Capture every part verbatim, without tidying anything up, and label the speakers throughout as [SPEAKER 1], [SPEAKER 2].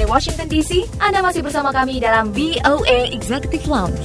[SPEAKER 1] A Washington D C. Anda masih bersama kami dalam V O A Executive Lounge.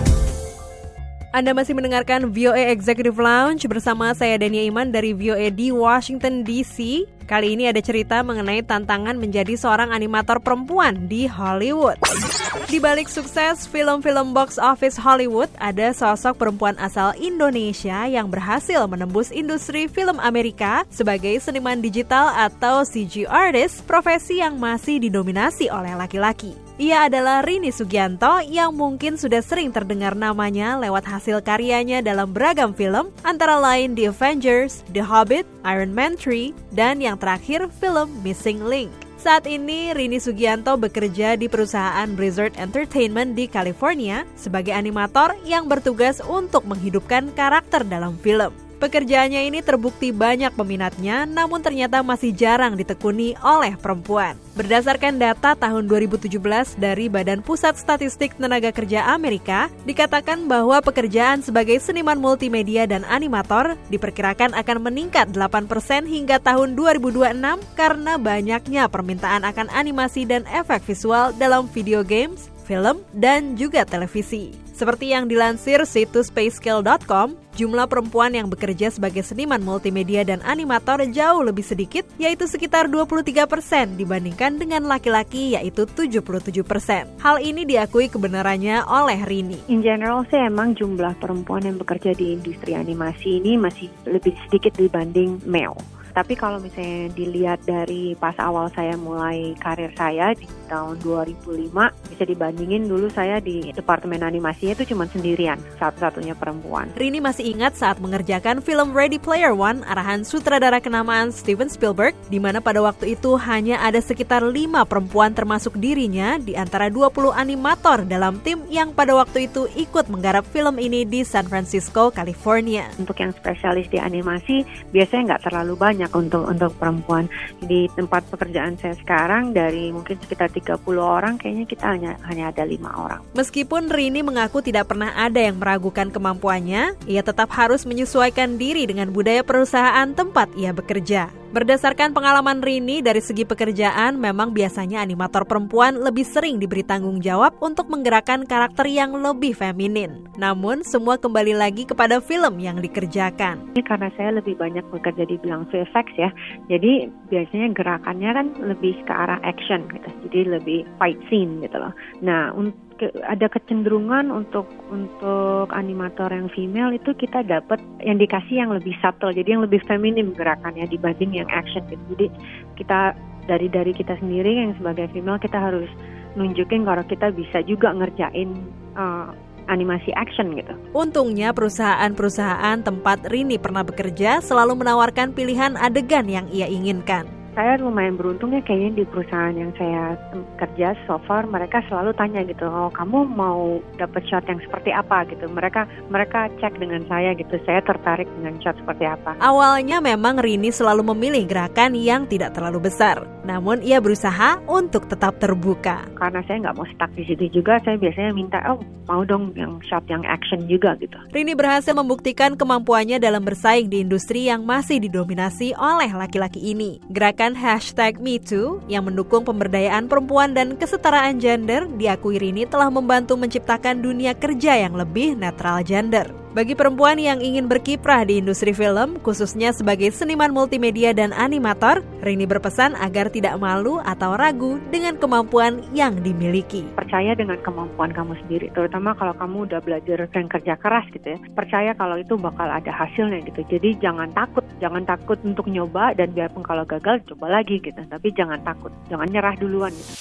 [SPEAKER 2] Anda masih mendengarkan V O A Executive Lounge bersama saya Dania Iman dari V O A di Washington D C. Kali ini ada cerita mengenai tantangan menjadi seorang animator perempuan di Hollywood. Di balik sukses film-film box office Hollywood, ada sosok perempuan asal Indonesia yang berhasil menembus industri film Amerika sebagai seniman digital atau C G artist, profesi yang masih didominasi oleh laki-laki. Ia adalah Rini Sugianto yang mungkin sudah sering terdengar namanya lewat hasil karyanya dalam beragam film, antara lain The Avengers, The Hobbit, Iron Man tiga, dan yang terakhir film Missing Link. Saat ini Rini Sugianto bekerja di perusahaan Blizzard Entertainment di California sebagai animator yang bertugas untuk menghidupkan karakter dalam film. Pekerjaannya ini terbukti banyak peminatnya, namun ternyata masih jarang ditekuni oleh perempuan. Berdasarkan data tahun dua ribu tujuh belas dari Badan Pusat Statistik Tenaga Kerja Amerika, dikatakan bahwa pekerjaan sebagai seniman multimedia dan animator diperkirakan akan meningkat delapan persen hingga tahun dua ribu dua puluh enam karena banyaknya permintaan akan animasi dan efek visual dalam video games, film, dan juga televisi. Seperti yang dilansir situs payscale dot com, jumlah perempuan yang bekerja sebagai seniman multimedia dan animator jauh lebih sedikit, yaitu sekitar dua puluh tiga persen dibandingkan dengan laki-laki, yaitu tujuh puluh tujuh persen. Hal ini diakui kebenarannya oleh Rini.
[SPEAKER 3] In general sih emang jumlah perempuan yang bekerja di industri animasi ini masih lebih sedikit dibanding male. Tapi kalau misalnya dilihat dari pas awal saya mulai karir saya di tahun dua ribu lima, bisa dibandingin dulu saya di departemen animasinya itu cuma sendirian, satu-satunya perempuan.
[SPEAKER 2] Rini masih ingat saat mengerjakan film Ready Player One, arahan sutradara kenamaan Steven Spielberg, di mana pada waktu itu hanya ada sekitar lima perempuan termasuk dirinya di antara dua puluh animator dalam tim yang pada waktu itu ikut menggarap film ini di San Francisco, California.
[SPEAKER 3] Untuk yang spesialis di animasi, biasanya nggak terlalu banyak untuk untuk perempuan. Di tempat pekerjaan saya sekarang dari mungkin sekitar tiga puluh orang, kayaknya kita hanya hanya ada lima orang.
[SPEAKER 2] Meskipun Rini mengaku tidak pernah ada yang meragukan kemampuannya, ia tetap harus menyesuaikan diri dengan budaya perusahaan tempat ia bekerja. Berdasarkan pengalaman Rini dari segi pekerjaan, memang biasanya animator perempuan lebih sering diberi tanggung jawab untuk menggerakkan karakter yang lebih feminin. Namun, semua kembali lagi kepada film yang dikerjakan.
[SPEAKER 3] Ini karena saya lebih banyak bekerja di bidang V F X ya, jadi biasanya gerakannya kan lebih ke arah action gitu, jadi lebih fight scene gitu loh. Nah, untuk ada kecenderungan untuk untuk animator yang female itu kita dapat yang dikasih yang lebih subtle, jadi yang lebih feminim gerakannya dibanding yang action gitu. Jadi kita dari dari kita sendiri yang sebagai female kita harus nunjukin kalau kita bisa juga ngerjain uh, animasi action gitu.
[SPEAKER 2] Untungnya perusahaan-perusahaan tempat Rini pernah bekerja selalu menawarkan pilihan adegan yang ia inginkan.
[SPEAKER 3] Saya lumayan beruntungnya kayaknya di perusahaan yang saya kerja so far, mereka selalu tanya gitu, oh kamu mau dapat shot yang seperti apa gitu. Mereka mereka cek dengan saya gitu, saya tertarik dengan shot seperti apa.
[SPEAKER 2] Awalnya memang Rini selalu memilih gerakan yang tidak terlalu besar, namun ia berusaha untuk tetap terbuka.
[SPEAKER 3] Karena saya nggak mau stuck di situ juga, saya biasanya minta, oh mau dong yang shot yang action juga gitu.
[SPEAKER 2] Rini berhasil membuktikan kemampuannya dalam bersaing di industri yang masih didominasi oleh laki-laki ini. Gerakan hashtag MeToo yang mendukung pemberdayaan perempuan dan kesetaraan gender diakui Rini telah membantu menciptakan dunia kerja yang lebih netral gender. Bagi perempuan yang ingin berkiprah di industri film, khususnya sebagai seniman multimedia dan animator, Rini berpesan agar tidak malu atau ragu dengan kemampuan yang dimiliki.
[SPEAKER 3] Percaya dengan kemampuan kamu sendiri, terutama kalau kamu udah belajar dan kerja keras gitu ya. Percaya kalau itu bakal ada hasilnya gitu. Jadi jangan takut, jangan takut untuk nyoba, dan biarpun kalau gagal coba lagi gitu. Tapi jangan takut, jangan nyerah duluan gitu.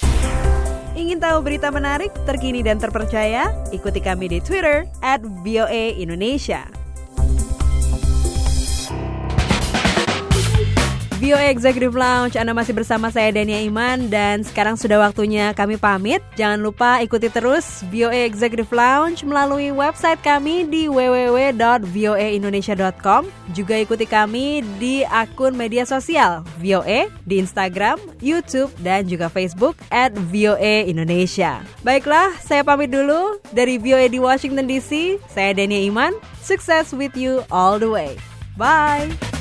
[SPEAKER 2] Ingin tahu berita menarik, terkini dan terpercaya? Ikuti kami di Twitter at V O A Indonesia. V O A Executive Lounge, Anda masih bersama saya Dania Iman, dan sekarang sudah waktunya kami pamit. Jangan lupa ikuti terus V O A Executive Lounge melalui website kami di w w w dot v o a indonesia dot com. Juga ikuti kami di akun media sosial V O A di Instagram, YouTube, dan juga Facebook at V O A Indonesia. Baiklah, saya pamit dulu dari V O A di Washington D C. Saya Dania Iman. Success with you all the way. Bye!